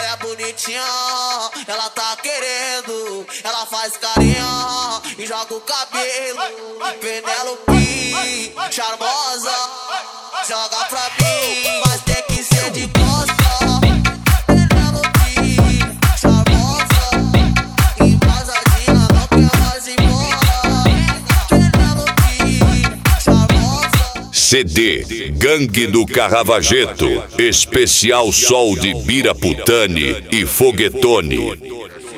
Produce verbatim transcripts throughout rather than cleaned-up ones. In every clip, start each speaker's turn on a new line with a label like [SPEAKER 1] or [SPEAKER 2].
[SPEAKER 1] ela é bonitinha, ela tá querendo. Ela faz carinha e joga o cabelo. Penélope, charmosa, joga pra mim, mas tem que ser de costa.
[SPEAKER 2] C D Gangue do Carravageto, especial Sol de Biraputane e Foguetone.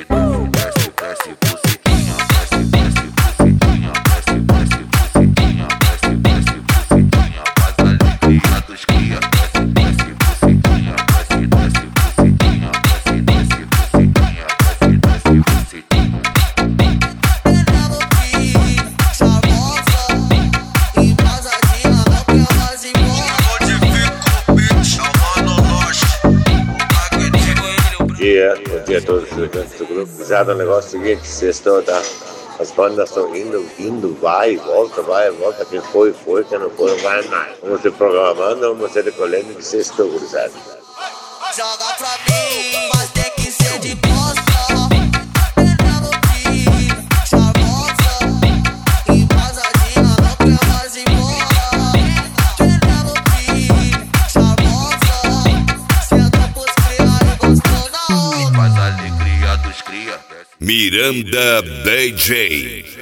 [SPEAKER 3] Dia, bom dia a todos os integrantes do grupo. Já o negócio seguinte, sextou, tá? As bandas estão indo, indo, vai, volta, vai, volta. Quem foi, foi, quem não foi, não vai mais. Vamos se programando, vamos se recolhendo que sextou, gurizada.
[SPEAKER 1] Joga pra mim, mas tem que ser de costa.
[SPEAKER 2] Miranda D J.